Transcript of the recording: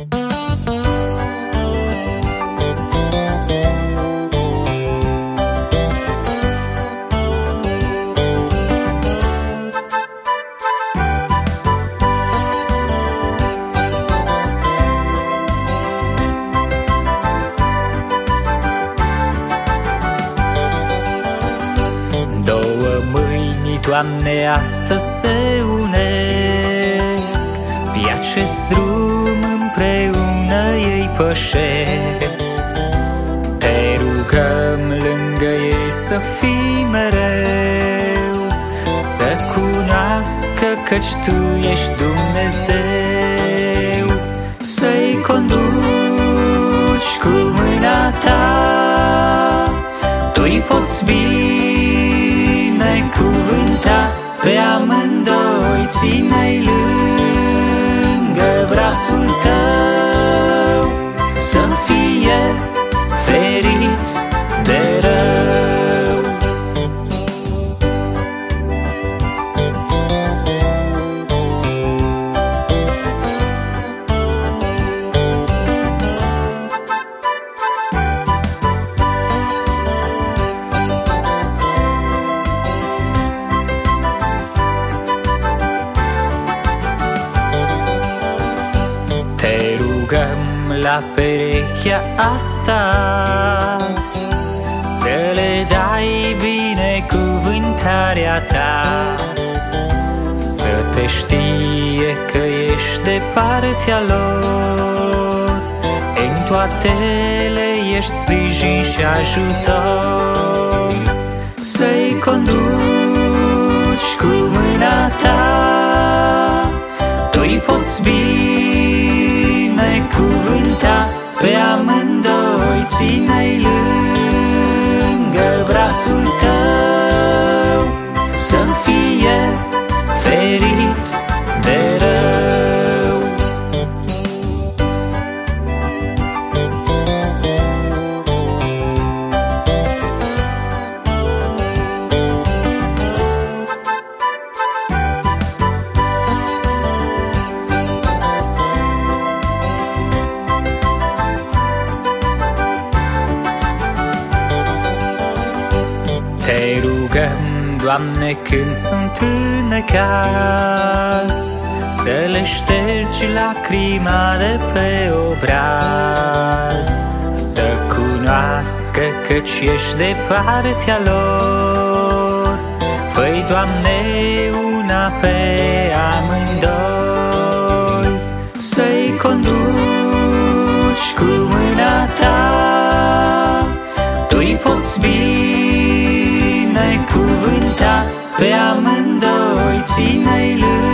Doamne, astăzi se unesc, pe acest drum împreună ei pășesc. Te rugăm lângă ei să fii mereu, să cunoască căci Tu ești Dumnezeu. Să-i conduci cu mâna Ta, Tu-i poți binecuvânta pe amândoi, ține-i lângă brațul Tău, să fie feriți de rău. La perechea asta să le dai binecuvântarea Ta, să te știe că ești de partea lor, în toate le ești sprijin și ajutor. Să-i conduci cu mâna Ta, Tu-i poți binecuvânta pe amândoi, ține-i lângă brațul Tău, să fie feriți de rău. Te rugăm, Doamne, când sunt în necaz, să le ștergi lacrima de pe obraz, să cunoască căci ești de partea lor. Fă-i, Doamne, una pe amândoi, să-i conduci cu mâna Ta, Tu-i poți binecuvânta pe amândoi, ține-i lângă